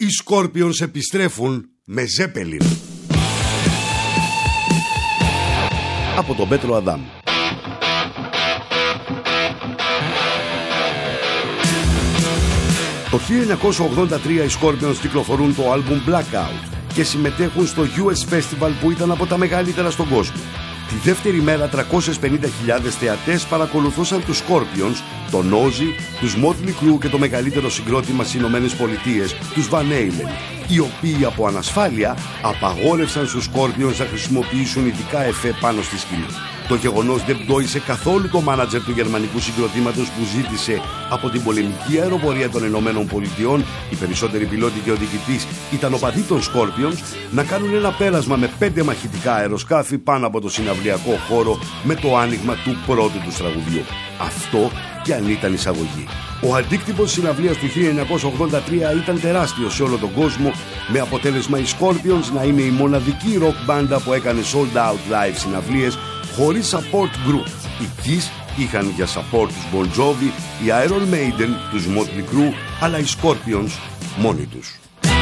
Οι Scorpions επιστρέφουν με Zeppelin. Από τον Πέτρο Αδάμ. Το 1983 οι Scorpions κυκλοφορούν το άλμπουμ Blackout και συμμετέχουν στο US Festival που ήταν από τα μεγαλύτερα στον κόσμο. Τη δεύτερη μέρα 350.000 θεατές παρακολουθούσαν τους Scorpions, τον Ozzy, τους Motley Crue και το μεγαλύτερο συγκρότημα στις Ηνωμένες Πολιτείες, τους Van Halen, οι οποίοι από ανασφάλεια απαγόρευσαν στους Scorpions να χρησιμοποιήσουν ειδικά εφέ πάνω στη σκηνή. Το γεγονός δεν πτώησε καθόλου το μάνατζερ του γερμανικού συγκροτήματος που ζήτησε από την πολεμική αεροπορία των Ηνωμένων Πολιτειών, οι περισσότεροι πιλότοι και οδηγητής ήταν οπαδοί των Scorpions, να κάνουν ένα πέρασμα με 5 μαχητικά αεροσκάφη πάνω από το συναυλιακό χώρο με το άνοιγμα του πρώτου του τραγουδιού. Αυτό κι αν ήταν εισαγωγή. Ο αντίκτυπος της συναυλίας του 1983 ήταν τεράστιος σε όλο τον κόσμο, με αποτέλεσμα οι Scorpions να είναι η μοναδική rock μπάντα που έκανε sold out live συναυλίες χωρίς support group. Οι Kiss είχαν για support τους Bon Jovi, οι Iron Maiden, τους Motley Crue, αλλά οι Scorpions μόνοι τους.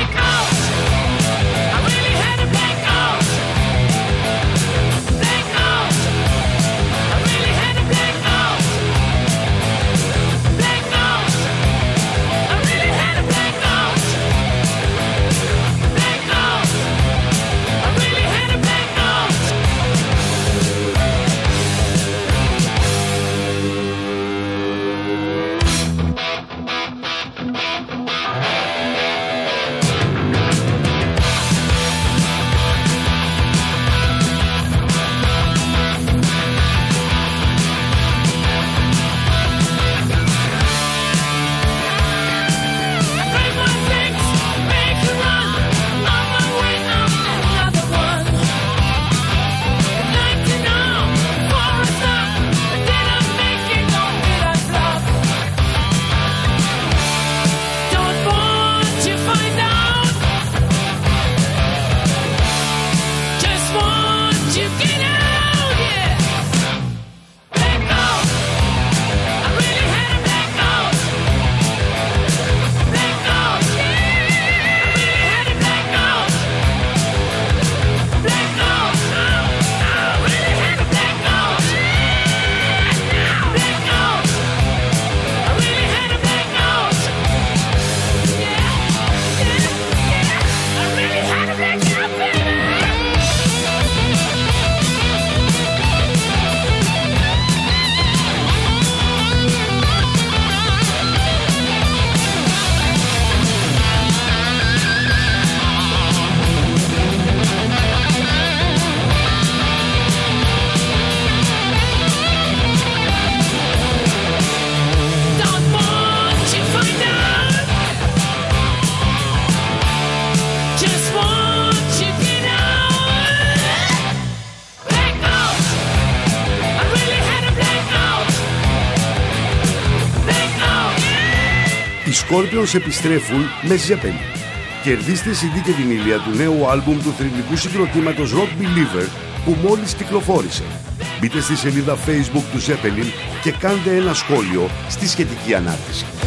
Οι Scorpions επιστρέφουν με Zeppelin. Κερδίστε CD και βινίλια του νέου άλμπουμ του θρυλικού συγκροτήματος Rock Believer που μόλις κυκλοφόρησε. Μπείτε στη σελίδα Facebook του Zeppelin και κάντε ένα σχόλιο στη σχετική ανάρτηση.